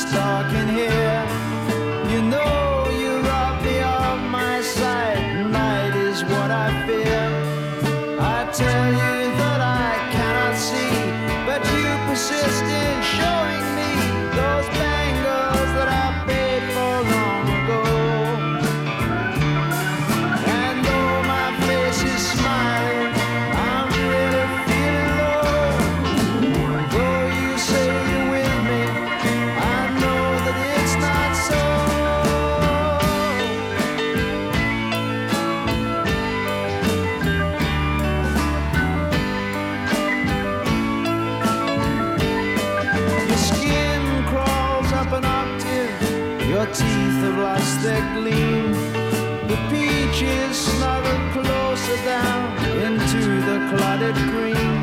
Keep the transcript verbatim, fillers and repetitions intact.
talking here. You know you rob me of my sight. Night is what I fear. I tell you that I cannot see, but you persist in showing me those bangles that I paid for long ago. And though my face is smiling, I'm really feeling low. Though you say you're with me, I know that it's not so. Your skin crawls up an octave, your teeth have lost their gleam. The peach is snuggled closer down into the clotted green.